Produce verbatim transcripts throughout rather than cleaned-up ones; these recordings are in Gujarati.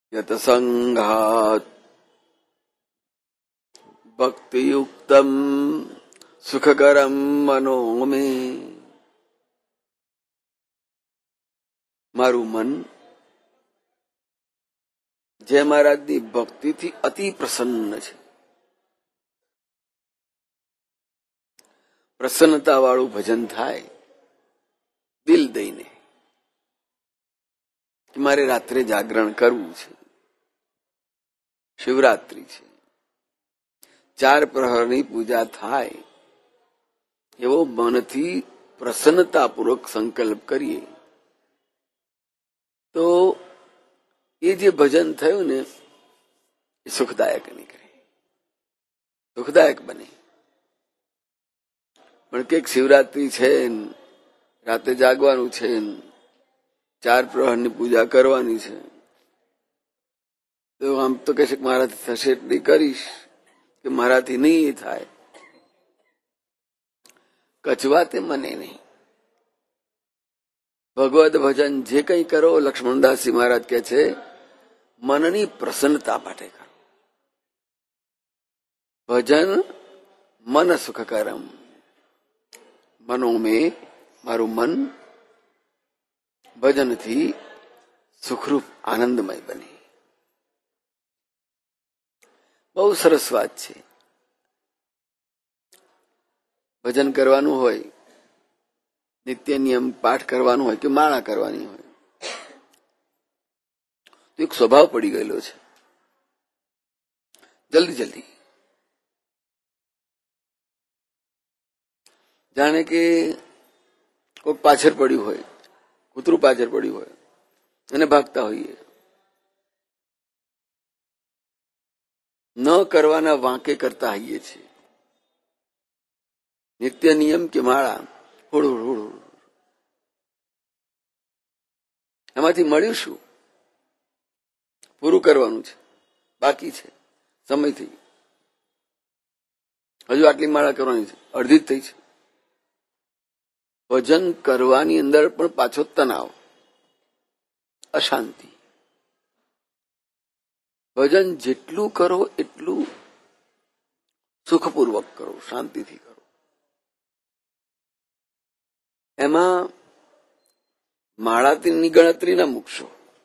યત સંઘાત ભક્તિયુક્તમ સુખકરમ મનો મે. મારું મન જય મહારાજની ભક્તિથી અતિ પ્રસન્ન છે. પ્રસન્નતા વાળું ભજન થાય દિલ દઈને કે મારે રાત્રે જાગરણ કરવું છે, શિવરાત્રી છે, ચાર પ્રહરની પૂજા થાય એવો મનથી પ્રસન્નતાપૂર્વક સંકલ્પ કરીએ તો એ જે ભજન થયું ને એ સુખદાયક નીકળે, સુખદાયક બને. પણ કે શિવરાત્રી છે, રાતે જાગવાનું છે, ચાર પ્રહરની પૂજા કરવાની છે, તો આમ તો કહેશે કે મારાથી થશે એટલી કરીશ કે મારાથી નહીં થાય. કચવાતે મને નહીં. ભગવદ ભજન જે કંઈ કરો, લક્ષ્મણદાસજી મહારાજ કહે છે મનની પ્રસન્નતા માટે કરો. ભજન મન સુખકરમ મનો મે. મારું મન ભજનથી સુખરૂપ આનંદમય બને. બહુ સરસ વાત છે. ભજન કરવાનું હોય, નિત્ય નિયમ પાઠ કરવાનું હોય કે માળા કરવાની હોય તો એક સ્વભાવ પડી ગયેલો છે જલ્દી જલ્દી. જાણે કે કોઈ પાછળ પડ્યું હોય, કૂતરું પાછળ પડ્યું હોય અને ભાગતા હોઈએ, ન કરવાના વાંકે કરતા હોઈએ છીએ. નિત્ય નિયમ કે માળા હોડ હોડ હોડ, એમાંથી મળ્યું શું? પૂરું કરવાનું છે, બાકી છે, સમય થઈ હજુ આટલી માળા કરવાની છે, અડધી જ થઈ છે. ભજન કરવાની અંદર પણ પાછો તણાવ, અશાંતિ. ભજન જેટલું કરો એટલું સુખપૂર્વક કરો, શાંતિથી કરો. એમાં માળાની ગણતરી ના મૂકશો,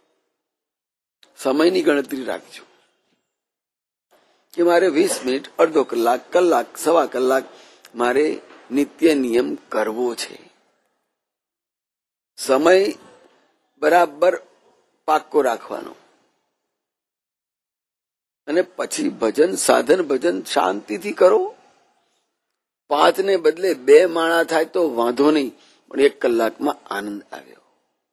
સમયની ગણતરી રાખજો કે મારે વીસ મિનિટ, અડધો કલાક, કલાક, સવા કલાક મારે નિત્ય નિયમ કરવો છે. સમય બરાબર પાક્કો રાખવાનો. અને પછી ભજન, સાધન ભજન શાંતિથી કરો. પાંચ ને બદલે બે માળા થાય તો વાંધો નહીં, પણ એક કલાકમાં આનંદ આવ્યો.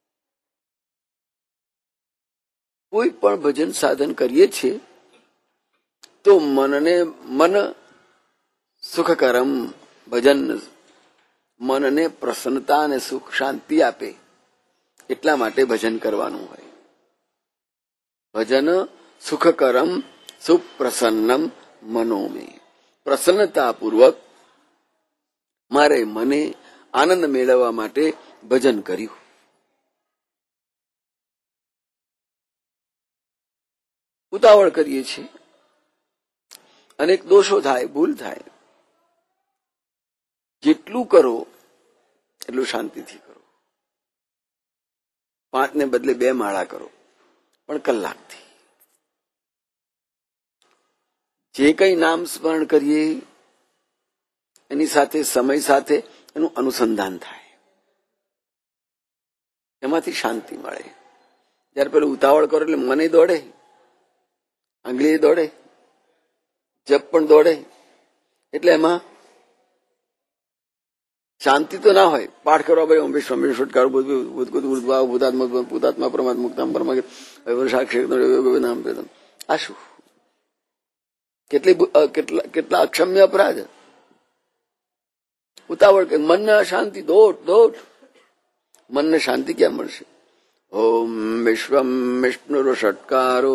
કોઈ પણ ભજન સાધન કરીએ છીએ તો મનને મન સુખકરમ ભજન મનને પ્રસન્નતા અને સુખ શાંતિ આપે એટલા માટે ભજન કરવાનું હોય. ભજન સુખકરમ સુપ્રસન્નમ મનો મે. પ્રસન્નતાપૂર્વક મારે મને આનંદ મેળવવા માટે ભજન કર્યું. ઉતાવળ કરીએ છીએ, અનેક દોષો થાય, ભૂલ થાય. જેટલું કરો એટલું શાંતિથી કરો. પાંચ ને બદલે બે માળા કરો, પણ કલાકથી. જે કઈ નામ સ્મરણ કરીએ એની સાથે સમય સાથે એનું અનુસંધાન થાય, એમાંથી શાંતિ મળે. જયારે પેલું ઉતાવળ કરો એટલે મને દોડે, આંગળી દોડે, જપ પણ દોડે, એટલે એમાં શાંતિ તો ના હોય. પાઠ કરવા ભાઈ ઓમ વિશ્વ છૂટકારો ભૂતભાવ ભૂતાત્મા ભૂતાત્મા પરમાત્મા મુક્તામ પરમા સાક્ષી નામ પ્રેતમ. આ શું? કેટલી કેટલા કેટલા અક્ષમ્ય અપરાધ. ઉતાવળ કે મનને શાંતિ, દોડ દોડ. મનને શાંતિ ક્યાં મળશે? ઓમ વિશ્વમ વિષ્ણુર ષટકારો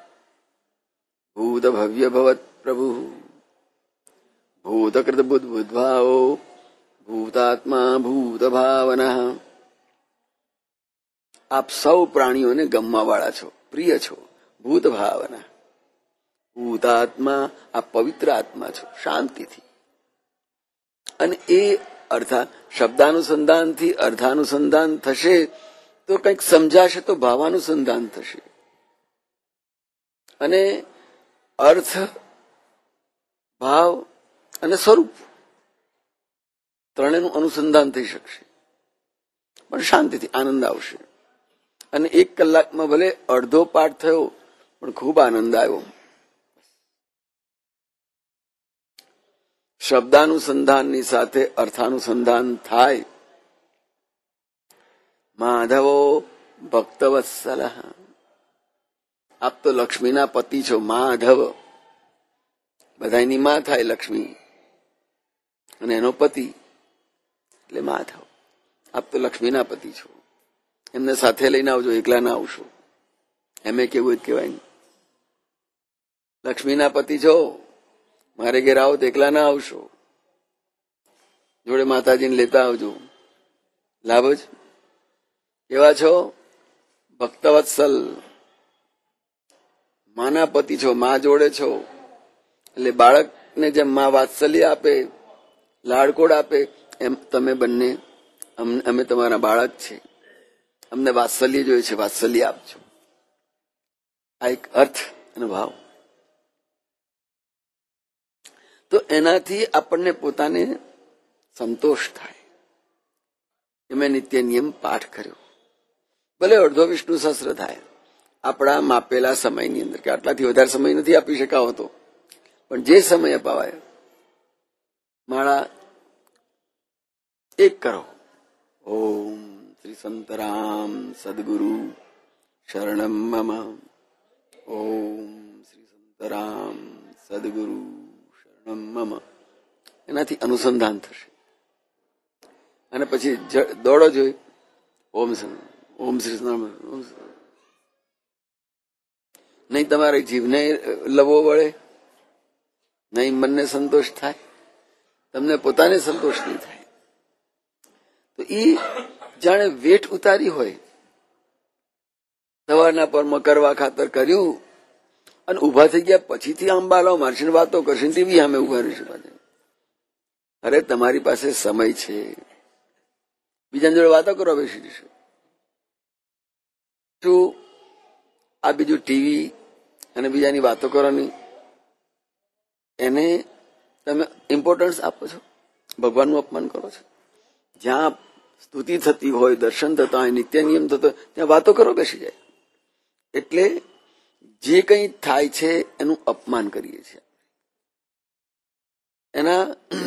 ભૂત ભવ્ય ભવત પ્રભુ ભૂતકૃત બુદ્ધ બુદ્ધભાવો ભૂતાત્મા ભૂત ભાવના. આપ સૌ પ્રાણીઓને ગમવા વાળા છો, પ્રિય છો, ભૂત ભાવના. ભૂતાત્મા, આ પવિત્ર આત્મા છો, શાંતિથી. અને એ અર્થા શબ્દાનુસંધાનથી અર્થાનુસંધાન થશે તો કંઈક સમજાશે, તો ભાવાનુસંધાન થશે. અને અર્થ, ભાવ અને સ્વરૂપ ત્રણેયનું અનુસંધાન થઈ શકશે, પણ શાંતિથી આનંદ આવશે. અને એક કલાકમાં ભલે અડધો પાઠ થયો પણ ખૂબ આનંદ આવ્યો. શબ્દાનુસંધાનની સાથે અર્થાનુસંધાન થાય. માધવો ભક્તવત્સલ, આપ તો લક્ષ્મીના પતિ છો. માધવ, બધાની માં થાય લક્ષ્મી, અને એનો પતિ એટલે માધવ. આપ તો લક્ષ્મીના પતિ છો. એમને સાથે લઈને આવજો, એકલા ના આવશો. એમે કેવું જ કહેવાય. લક્ષ્મીના પતિ છો, મારે ઘેર આવો તો એકલા ના આવશો, જોડે માતાજીને લેતા આવજો. લાભ જ કેવા છો? ભક્તવત્સલ, માના પતિ છો, મા જોડે છો. એટલે બાળકને જેમ મા વાત્સલ્ય આપે, લાડકોડ આપે, એમ તમે બંને અમે તમારા બાળક છે, અમને વાત્સલ્ય જોઈએ છે, વાત્સલ્ય આપજો. આ એક અર્થ અને ભાવ. તો એનાથી આપણને પોતાને સંતોષ થાય કે મેં નિત્ય નિયમ પાઠ કર્યો. ભલે અડધો વિષ્ણુ સહસ્ત્ર થાય આપણા માપેલા સમયની અંદર, કે આટલાથી વધારે સમય નથી આપી શકાતો, પણ જે સમય અપાવાય માળા એક કરો. ઓમ શ્રી સંતરામ સદગુરુ શરણમ મમ. ઓમ શ્રી સંતરામ સદગુરુ શરણમ મમ. એનાથી અનુસંધાન થશે. અને પછી દોડો જોઈ ઓમ ઓમ શ્રી નહીં, તમારે જીવને લવો વળે, નહીં મનને સંતોષ થાય, તમને પોતાને સંતોષ નહીં થાય. તો એ જાણે વેઠ ઉતારી હોય, સવારના પરમાં કરવા ખાતર કર્યું અને ઉભા થઈ ગયા, પછીથી આમ બાલો મારશે ને વાતો કરશે, તેવી સામે ઉભા રહીશું. અરે તમારી પાસે સમય છે, બીજાની જોડે વાતો કરવા બેસી જશે. શું આ બીજું ટીવી અને બીજાની વાતો કરવાની એને તમે ઇમ્પોર્ટન્સ આપો છો? ભગવાનનું અપમાન કરો છો. જ્યાં સ્તુતિ થતી હોય, દર્શન થતા હોય, નિત્ય નિયમ થતો હોય, ત્યાં વાતો કરો બેસી જાય. એટલે જે કંઈ થાય છે એનું અપમાન કરીએ છીએ, એના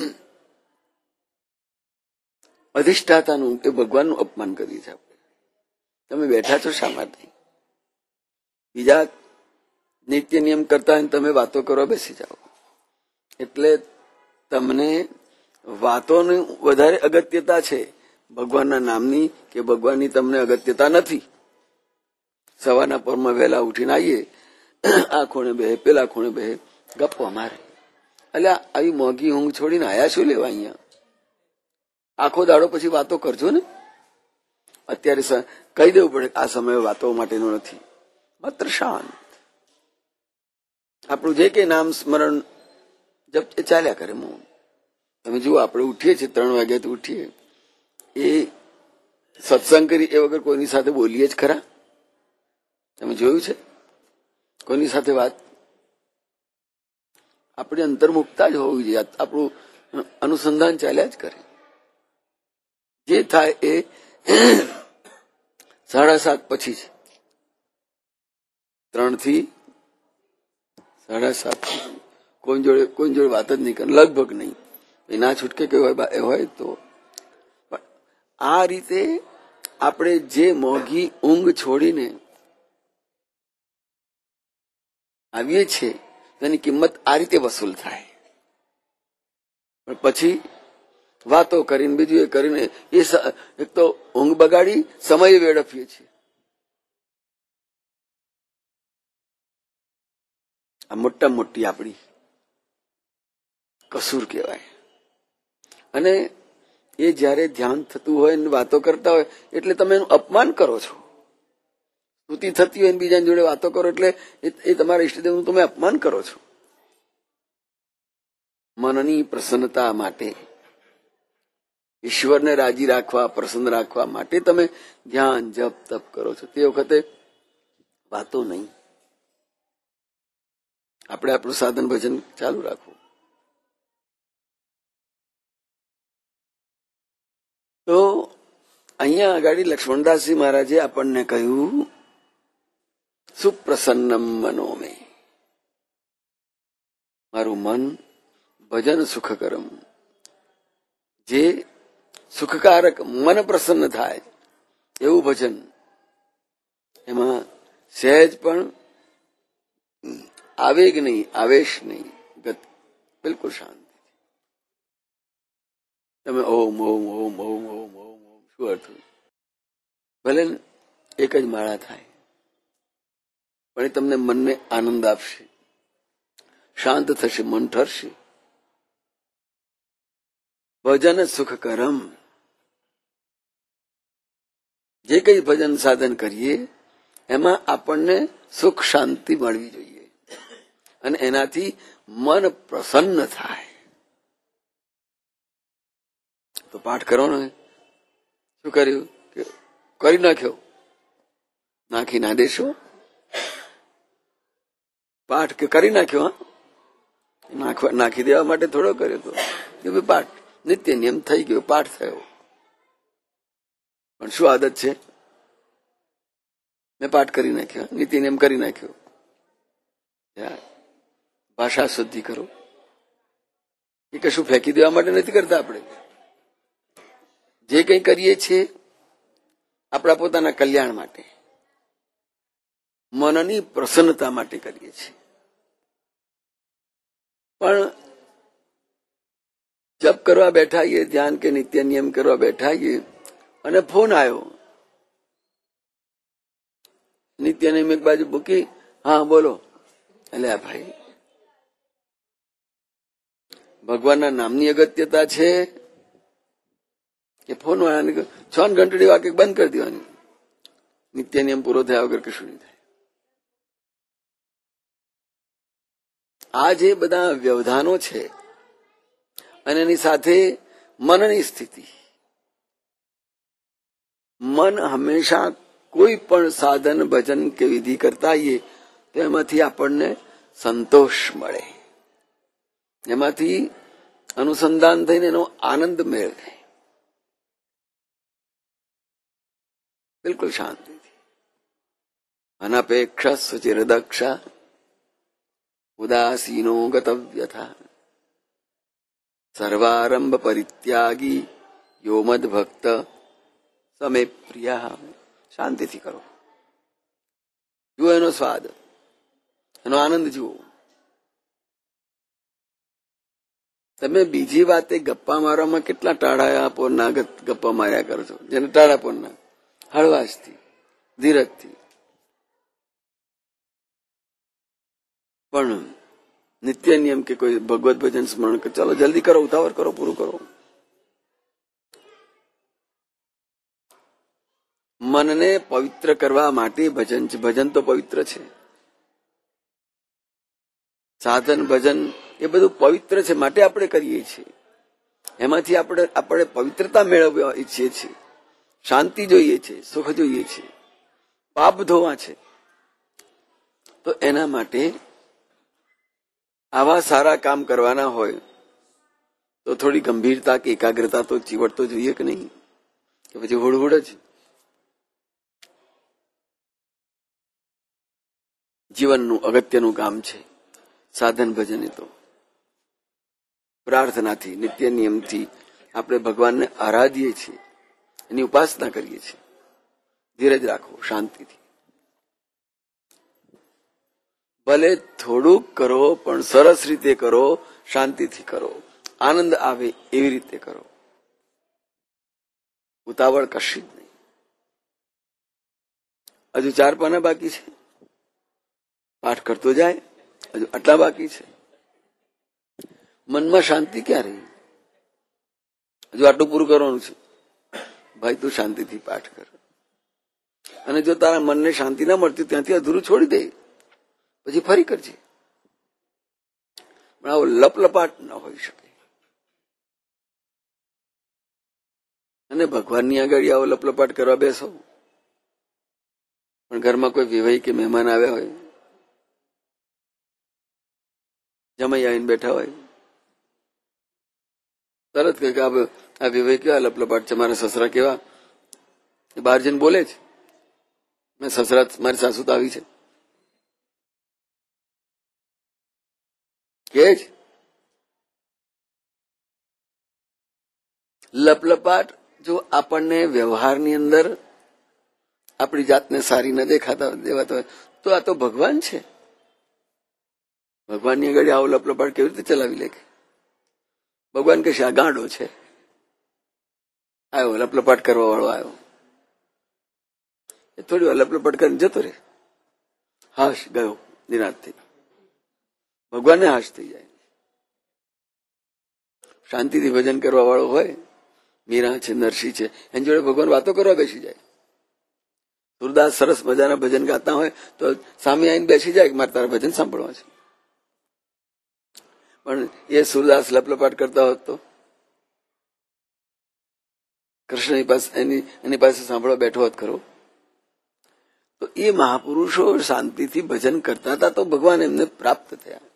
અધિષ્ઠાતાનું, એ ભગવાનનું અપમાન કરીએ છીએ આપણે. તમે બેઠા છો શા માટે? બીજા નિત્ય નિયમ કરતા હોય તમે વાતો કરવા બેસી જાઓ. એટલે તમને વાતોની વધારે અગત્યતા છે ભગવાનના નામની, કે ભગવાનની તમને અગત્યતા નથી. સવારના પરમાં વહેલા ઉઠીને આવીએ, આ ખૂણે બેહે, પેલા ખૂણે બેહે, ગપ્પો મારે. એટલે આવી મોંઘી ઊંઘ છોડીને આયા શું લેવા અહીંયા? આખો દાડો પછી વાતો કરજો ને. અત્યારે કહી દેવું પડે આ સમય વાતો માટેનો નથી, માત્ર શાંત. આપણું જે કે નામ સ્મરણ જપ એ ચાલ્યા કરે. મૌન. તમે જુઓ, આપણે ઉઠીએ છીએ ત્રણ વાગ્યાથી ઉઠીએ, એ સત્સંગ કરી એ વગર કોઈની સાથે બોલીએ જ ખરા? તમે જોયું છે કોઈની સાથે વાત? આપણે અંતર્મુખતા જ હોવી જોઈએ. આપણું અનુસંધાન ચાલ્યા જ કરે. જે થાય એ સાડા સાત પછી છે. ત્રણ થી સાડા સાત કોઈ જોડે કોઈ જોડે વાત જ નહીં કરે, લગભગ નહીં. ના છૂટકે કે હોય તો. આ રીતે આપણે જે મોંઘી ઊંઘ છોડીને આવીએ છીએ તેની કિંમત આ રીતે વસૂલ થાય. પણ પછી વાતો કરીને બીજું એ કરીને એ એક તો ઊંઘ બગાડી સમય વેડફીએ છીએ. આ મોટા મોટી આપણી કસૂર કહેવાય. અને એ જયારે ધ્યાન થતું હોય ને વાતો કરતા હોય એટલે તમે એનું અપમાન કરો છો. સ્તુતિ થતી હોય બીજાની જોડે વાતો કરો એટલે એ તમારા ઈષ્ટદેવનું તમે અપમાન કરો છો. મનની પ્રસન્નતા માટે, ઈશ્વરને રાજી રાખવા, પ્રસન્ન રાખવા માટે તમે ધ્યાન જપ તપ કરો છો. તે વખતે વાતો નહીં, આપણે આપણું સાધન ભજન ચાલુ રાખવું. તો અહીંયા આગળ લક્ષ્મણદાસજી મહારાજે આપણને કહ્યું, સુપ્રસન્નમ મનો મે, મારું મન ભજન સુખકરમ, જે સુખકારક મન પ્રસન્ન થાય એવું ભજન, એમાં સહેજ પણ આવેગ નહીં, આવેશ નહીં, ગતિ, બિલકુલ શાંતિ. તમે ઓમ ઓમ ઓમ ઓમ ઓમ ઓમ ઓમ શું અર્થ? ભલે એક જ માળા થાય પણ એ તમને મનને આનંદ આપશે, શાંત થશે, મન ઠરશે. ભજન સુખકરમ, જે કઈ ભજન સાધન કરીએ એમાં આપણને સુખ શાંતિ મળવી જોઈએ અને એનાથી મન પ્રસન્ન થાય. તો પાઠ કરો ને, શું કર્યું? કરી નાખ્યો, નાખી ના દેશો. પાઠ કે કરી નાખ્યો, હા, નાખી દેવા માટે થોડો કર્યો તો કે ભાઈ પાઠ નિત્ય નિયમ થઈ ગયો, પાઠ થયો. પણ શું આદત છે? મેં પાઠ કરી નાખ્યો, નિત્ય નિયમ કરી નાખ્યો. ભાષા શુદ્ધિ કરો, એ કશું ફેંકી દેવા માટે નથી કરતા. આપણે જે કંઈ કરીએ છીએ આપણા પોતાના કલ્યાણ માટે, મનની પ્રસન્નતા માટે કરીએ છીએ. પણ જપ કરવા બેઠાઈએ, ધ્યાન કે નિત્ય નિયમ કરવા બેઠાઈએ અને ફોન આવ્યો, નિત્ય નિયમ એક બાજુ મૂકી, હા બોલો. એટલે આ ભાઈ ભગવાનના નામની અગત્યતા છે કે ફોન વાળાને છ ઘંટડી વાક્ય બંધ કરી દેવાની, નિત્ય નિયમ પૂરો થયા વગર કશું નહીં થાય. આ જે બધા વ્યવધાનો છે અને એની સાથે મનની સ્થિતિ, મન હંમેશા કોઈ પણ સાધન ભજન કે વિધિ કરતા આવીએ તો એમાંથી આપણને સંતોષ મળે, એમાંથી અનુસંધાન થઈને એનો આનંદ મેળવે, બિલકુલ શાંતિથી. અનપેક્ષ સુચિરદક્ષ ઉદાસીનો ગતવ્યથા સર્વારંભ પરિત્યાગી યો મદ ભક્ત સમે પ્રિયા. શાંતિથી કરો, જુઓ એનો સ્વાદ, એનો આનંદ જુઓ. તમે બીજી વાતે ગપ્પા મારવામાં કેટલા ટાળા પોરના ગપ્પા માર્યા કરો છો, જેને ટાળા પોરના, હળવાશથી, ધીરજથી. પણ નિત્ય નિયમ કે કોઈ ભગવત ભજન સ્મરણ કે ચાલો જલ્દી કરો, ઉતાવળ કરો, પૂરું કરો. મનને પવિત્ર કરવા માટે ભજન છે. ભજન તો પવિત્ર છે, સાધન ભજન એ બધું પવિત્ર છે, માટે આપણે કરીએ છીએ. એમાંથી આપણે આપણે પવિત્રતા મેળવવા ઈચ્છીએ છીએ, શાંતિ જોઈએ છે, સુખ જોઈએ છે, પાપ ધોવા છે. તો એના માટે આવા સારા કામ કરવાના હોય તો થોડી ગંભીરતા કે એકાગ્રતા તો ચીવટ તો જોઈએ કે નહીં, કે પછી હુડહુડ જ. જીવનનું અગત્યનું કામ છે સાધન ભજન. એ તો પ્રાર્થનાથી, નિત્ય નિયમથી આપણે ભગવાનને આરાધીએ છીએ, એની ઉપાસના કરીએ છીએ. ધીરજ રાખો, શાંતિથી. ભલે થોડુંક કરો પણ સરસ રીતે કરો, શાંતિથી કરો, આનંદ આવે એવી રીતે કરો. ઉતાવળ કશી જ નહીં. હજુ ચાર પાના બાકી છે, પાઠ કરતો જાય. હજુ આટલા બાકી છે. મનમાં શાંતિ ક્યાં રહી? હજુ આટલું પૂરું કરવાનું છે. ભાઈ તું શાંતિથી પાઠ કર. અને જો તારા મનને શાંતિ ના મળતી ત્યાંથી અધૂરું છોડી દે, પછી ફરી કરજે. પણ આવો લપલપાટ ન હોઈ શકે. અને ભગવાનની આગળ આવો લપલપાટ કરવા બેસો, પણ ઘરમાં કોઈ વિવાહી કે મહેમાન આવ્યા હોય, જમાઈ આવીને બેઠા હોય, તરત કહે કે આ વિવાહી કેવા લપલપાટ છે, મારા સસરા કેવા, બહાર જઈને બોલે છે, મેં સસરા મારી સાસુ તો આવી છે કે જ. લપલપાટ જો આપણને વ્યવહારની અંદર આપણી જાતને સારી ન દેખાતા દેવાતા હોય તો આ તો ભગવાન છે. ભગવાનની આગળ આવો લપલપાટ કેવી રીતે ચલાવી લે? ભગવાન કહેશે આ ગાંડો છે, આવ્યો લપલપાટ કરવા વાળો આવ્યો, એ થોડી વાર લપલપાટ કરીને જતો રહે, હાશ ગયો, નિરાશ થઈ. ભગવાનને હાશ થઈ જાય. શાંતિથી ભજન કરવા વાળો હોય, મીરા છે, નરસિંહ છે, એની જોડે ભગવાન વાતો કરવા બેસી જાય. સુરદાસ સરસ મજાના ભજન ગાતા હોય તો સામે આવીને બેસી જાય કે મારે તારા ભજન સાંભળવા છે. પણ એ સુરદાસ લપલપાટ કરતા હોત તો કૃષ્ણની પાસે એની એની પાસે સાંભળવા બેઠો હોત ખરો? તો એ મહાપુરુષો શાંતિથી ભજન કરતા હતા તો ભગવાન એમને પ્રાપ્ત થયા.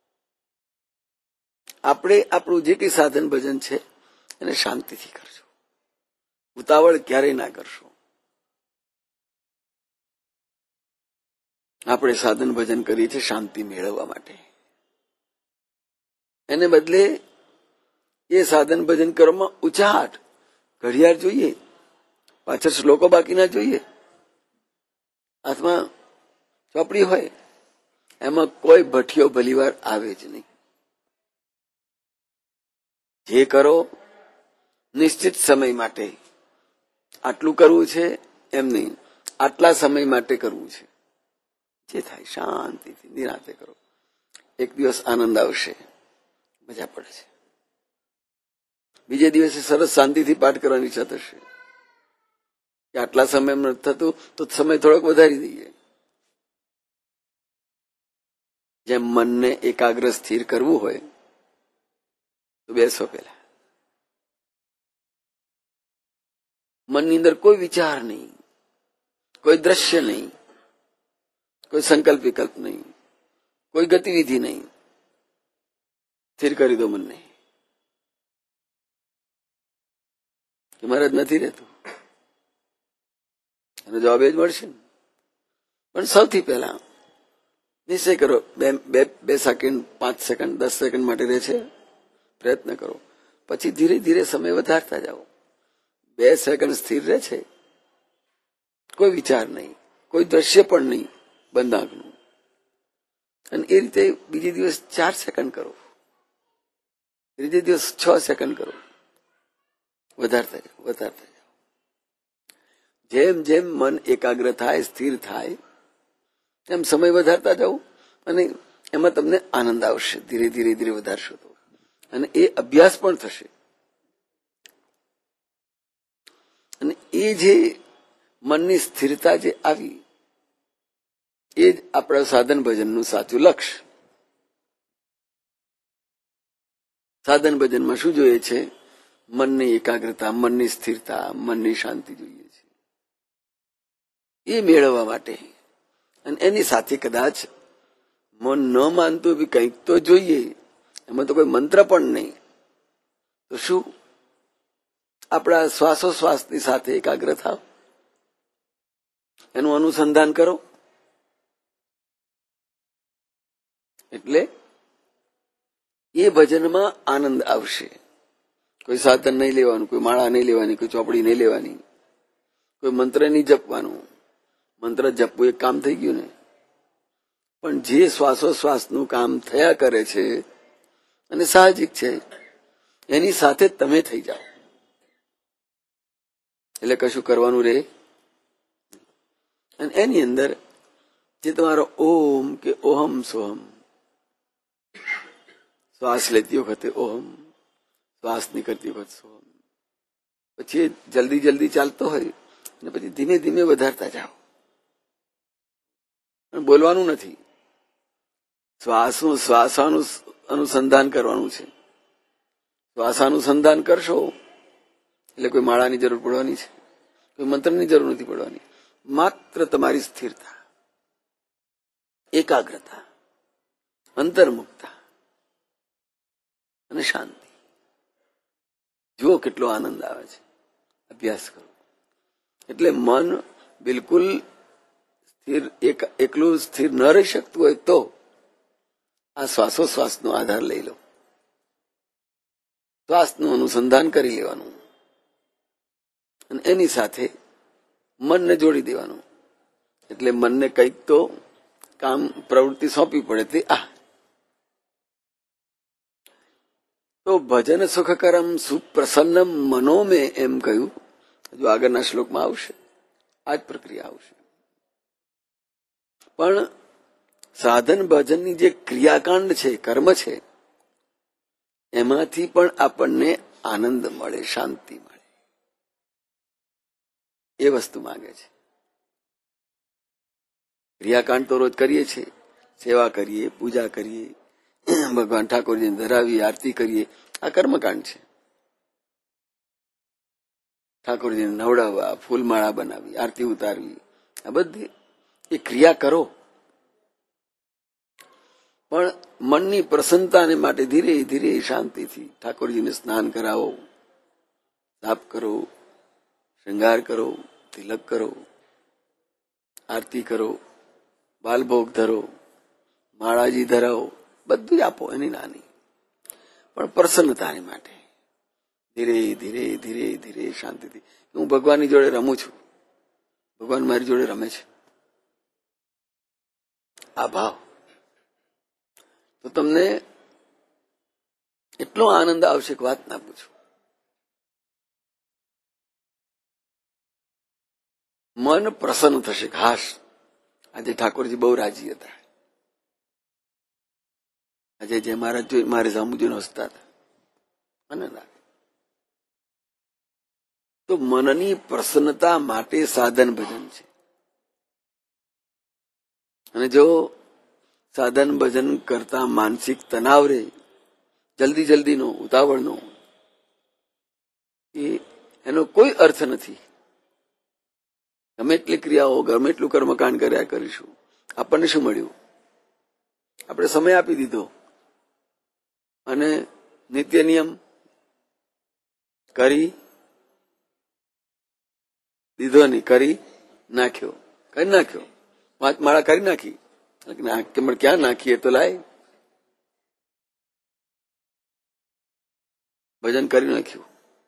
આપણે આપણું જે કઈ સાધન ભજન છે એને શાંતિથી કરજો, ઉતાવળ ક્યારેય ના કરશો. આપણે સાધન ભજન કરીએ છીએ શાંતિ મેળવવા માટે, એને બદલે એ સાધન ભજન કરવામાં ઉચાટ, ઘડિયાળ જોઈએ, પાછળ શ્લોકો બાકી ના જોઈએ, હાથમાં ચોપડી હોય, એમાં કોઈ ભઠિયો ભલીવાર આવે જ નહીં. જે કરો નિશ્ચિત સમય માટે, આટલું કરવું છે એમ નહીં, આટલા સમય માટે કરવું છે. જે થાય શાંતિથી નિરાંતે કરો. એક દિવસ આનંદ આવશે, મજા પડે છે. બીજે દિવસે સરસ શાંતિથી પાઠ કરવાની ઈચ્છા થશે કે આટલા સમયમાં થતું તો સમય થોડોક વધારી દઈએ. જેમ મનને એકાગ્ર સ્થિર કરવું હોય તો બેસો પેલા, મનની અંદર કોઈ વિચાર નહીં, કોઈ દ્રશ્ય નહીં, કોઈ સંકલ્પ વિકલ્પ નહીં, કોઈ ગતિવિધિ નહીં, સ્થિર કરી દો મનને. કે મહારાજ નથી રહેતું, એનો જવાબ એ જ મળશે ને. પણ સૌથી પહેલા નિશ્ચય કરો, બે બે બે સેકન્ડ, પાંચ સેકન્ડ, દસ સેકન્ડ માટે રહે છે, પ્રયત્ન કરો. પછી ધીરે ધીરે સમય વધારતા જાઓ. બે સેકન્ડ સ્થિર રહે છે, કોઈ વિચાર નહીં, કોઈ દ્રશ્ય પણ નહીં, બંધ આંખનું. અને એ રીતે બીજે દિવસ ચાર સેકન્ડ કરો, ત્રીજે દિવસ છ સેકન્ડ કરો, વધારતા જાઓ, વધારતા જાઓ. જેમ જેમ મન એકાગ્ર થાય, સ્થિર થાય, એમ સમય વધારતા જાઓ અને એમાં તમને આનંદ આવશે. ધીરે ધીરે ધીરે વધારશો તો, અને એ અભ્યાસ પણ થશે. અને એ જે મનની સ્થિરતા જે આવી, એ જ આપણા સાધન ભજનનું સાચું લક્ષ્ય. સાધન ભજનમાં શું જોઈએ છે? મનની એકાગ્રતા, મનની સ્થિરતા, મનની શાંતિ જોઈએ છે. એ મેળવવા માટે, અને એની સાથે કદાચ મન ન માનતું બી કંઈક તો જોઈએ, એમાં તો કોઈ મંત્ર પણ નહીં, તો શું? આપણા શ્વાસોશ્વાસની સાથે એકાગ્ર થાવ, એનું અનુસંધાન કરો. એટલે એ ભજનમાં આનંદ આવશે. કોઈ સાધન નહીં લેવાનું, કોઈ માળા નહીં લેવાની, કોઈ ચોપડી નહીં લેવાની, કોઈ મંત્ર નહીં જપવાનું. મંત્ર જપવું એક કામ થઈ ગયું ને, પણ જે શ્વાસોશ્વાસનું કામ થયા કરે છે અને સાહજિક છે, એની સાથે તમે થઈ જાઓ. એટલે કશું કરવાનું રહે. અને એની અંદર જે તમારો ઓમ કે ઓહમ સોહમ, શ્વાસ લેતી વખતે ઓહમ, શ્વાસ નીકળતી વખતે સોહમ, પછી જલ્દી જલ્દી ચાલતો હોય અને પછી ધીમે ધીમે વધારતા જાઓ. બોલવાનું નથી, શ્વાસનું શ્વાસાનું અનુસંધાન કરવાનું છે. શ્વાસાનુસંધાન કરશો એટલે કોઈ માળાની જરૂર પડવાની છે, કોઈ મંત્રની જરૂર નથી પડવાની. માત્ર તમારી સ્થિરતા, એકાગ્રતા, અંતર્મુક્તા અને શાંતિ. જુઓ કેટલો આનંદ આવે છે. અભ્યાસ કરો એટલે મન બિલકુલ સ્થિર, એક એકલું સ્થિર ન રહી શકતું હોય તો આ શ્વાસોશ્વાસનો આધાર લઈ લો. શ્વાસનું અનુસંધાન કરી લેવાનું અને એની સાથે મનને જોડી દેવાનું. એટલે મનને કંઈક તો કામ પ્રવૃત્તિ સોંપવી પડે. તે આ તો ભજન સુખકરમ સુપ્રસન્નમ મનો મેં એમ કહ્યું. જો આગળના શ્લોકમાં આવશે આ જ પ્રક્રિયા આવશે. પણ સાધન ભજનની જે ક્રિયાકાંડ છે, કર્મ છે, એમાંથી પણ આપણને આનંદ મળે, શાંતિ મળે. એ વસ્તુ માંગે છે. ક્રિયાકાંડ તો રોજ કરીએ છીએ, સેવા કરીએ, પૂજા કરીએ, ભગવાન ઠાકોરજીને ધરાવીએ, આરતી કરીએ, આ કર્મકાંડ છે. ઠાકોરજીને નવડાવવા, ફૂલમાળા બનાવી, આરતી ઉતારવી, આ બધી એ ક્રિયા કરો. પણ મનની પ્રસન્નતાને માટે ધીરે ધીરે શાંતિથી ઠાકોરજીને સ્નાન કરાવો, સાફ કરો, શૃંગાર કરો, તિલક કરો, આરતી કરો, બાલભોગ ધરો, માળાજી ધરાવો, બધું જ આપો એની નાની, પણ પ્રસન્નતાની માટે ધીરે ધીરે ધીરે ધીરે શાંતિથી. હું ભગવાનની જોડે રમું છું, ભગવાન મારી જોડે રમે છે, આ ભાવ તો તમને એટલો આનંદ આવશે કે વાત ના પૂછો. મન પ્રસન્ન થશે. હાશ, આજે ઠાકોરજી બહુ રાજી હતા. આજે જે મહારાજ જોઈ મારે સામુજીને હસતા હતા. મને લાગે તો મનની પ્રસન્નતા માટે સાધન ભજન છે. અને જો સાધન ભજન કરતા માનસિક તણાવ રહે, જલ્દી જલ્દીનો, ઉતાવળનો, એ એનો કોઈ અર્થ નથી. ગમે એટલી ક્રિયાઓ, ગમે એટલું કર્મકાંડ કર્યા કરીશું, આપણને શું મળ્યું? આપણે સમય આપી દીધો અને નિત્ય નિયમ કરી દીધો નહીં, કરી નાખ્યો, કરી નાખ્યો, પાંચ માળા કરી નાખી, ક્યાં નાખીએ તો લાય, ભજન કરી નાખ્યું,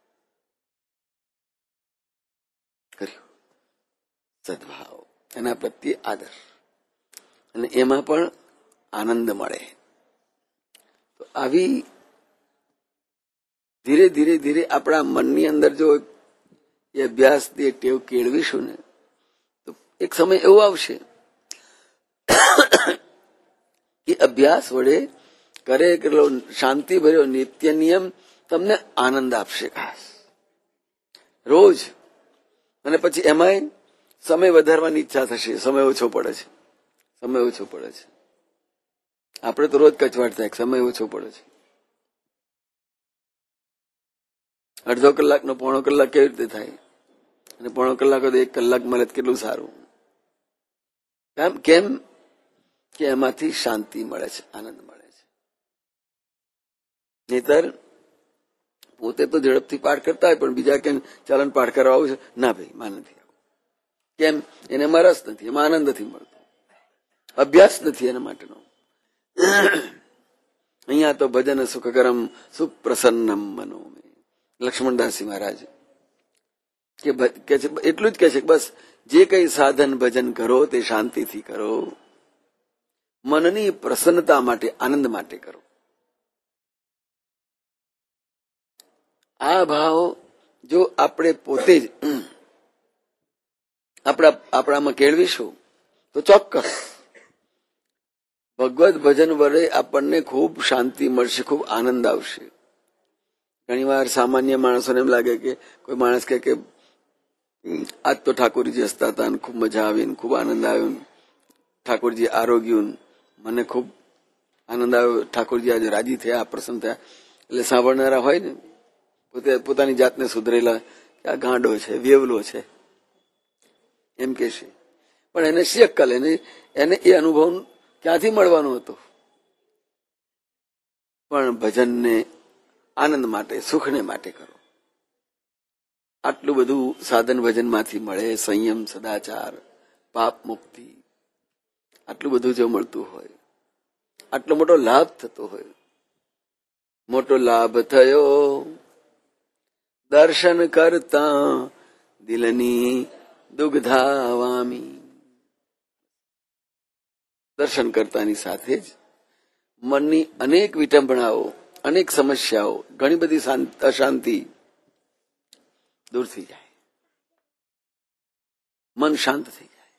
કર્યું. સદભાવ, એના પ્રત્યે આદર, અને એમાં પણ આનંદ મળે. તો આવી ધીરે ધીરે ધીરે આપણા મનની અંદર જો એ અભ્યાસ એ ટેવ કેળવીશું ને, તો એક સમય એવો આવશે કે અભ્યાસ વડે કરે કેટલો શાંતિ ભર્યો નિત્ય નિયમ તમને આનંદ આપશે ખાસ રોજ. અને પછી એમાંય સમય વધારવાની ઈચ્છા થશે. સમય ઓછો પડે છે, સમય ઓછો પડે છે. આપણે તો રોજ કચવાટ થાય, સમય ઓછો પડે છે. અડધો કલાકનો પોણો કલાક કેવી રીતે થાય? અને પોણો કલાક એક કલાક મળે કેટલું સારું. કેમ કે એમાંથી શાંતિ મળે છે, આનંદ મળે છે. નહીતર પોતે તો ઝડપથી પાઠ કરતા હોય, પણ બીજા કેમ ચાલન પાઠ કરવા આવું છે, ના ભાઈ માં નથી. કેમ? એને એમાં રસ નથી, એમાં આનંદ નથી મળતો, અભ્યાસ નથી એના માટેનો. અહીંયા તો ભજન સુખકરમ સુપ્રસન્નમ મનો મેં લક્ષ્મણદાસજી મહારાજ કે છે એટલું જ કહે છે, બસ જે કઈ સાધન ભજન કરો તે શાંતિથી કરો, મનની પ્રસન્નતા માટે, આનંદ માટે કરો. આ ભાવ જો આપણે પોતે જ આપણા આપણામાં કેળવીશું તો ચોક્કસ ભગવત ભજન વડે આપણને ખૂબ શાંતિ મળશે, ખૂબ આનંદ આવશે. ઘણી વાર સામાન્ય માણસોને એમ લાગે કે કોઈ માણસ કહે કે આજ તો ઠાકોરજી હસતા હતા, ખૂબ મજા આવી, ખૂબ આનંદ આવ્યો. ઠાકોરજી આરોગ્યું, મને ખૂબ આનંદ આવ્યો. ઠાકોરજી આજે રાજી થયા, પ્રસન્ન થયા. એટલે સાંભળનારા હોય ને પોતે પોતાની જાતને સુધરેલા કે આ ગાંડો છે, વેવલો છે એમ કે છે. પણ એને શી અક્કલ, એને એને એ અનુભવ ક્યાંથી મળવાનો હતો? પણ ભજનને આનંદ માટે, સુખને માટે કરો. આટલું બધું સાધન ભજનમાંથી મળે, સંયમ, સદાચાર, પાપ મુક્તિ, આટલું બધું જો મળતું હોય, આટલો મોટો લાભ થતો હોય, મોટો લાભ થયો દર્શન કરતા દિલની દુગ્ધાવામી. દર્શન કરતાની સાથે જ મનની અનેક વિટંબણાઓ, અનેક સમસ્યાઓ, ઘણી બધી અશાંતિ દૂર થઈ જાય, મન શાંત થઈ જાય.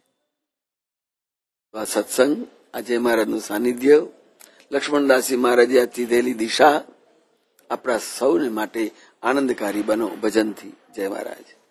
આ સત્સંગ, આજે મહારાજનું સાનિધ્ય, લક્ષ્મણદાસજી મહારાજે આ ચીધેલી દિશા આપણા સૌને માટે આનંદકારી બનો ભજનથી. જય મહારાજ.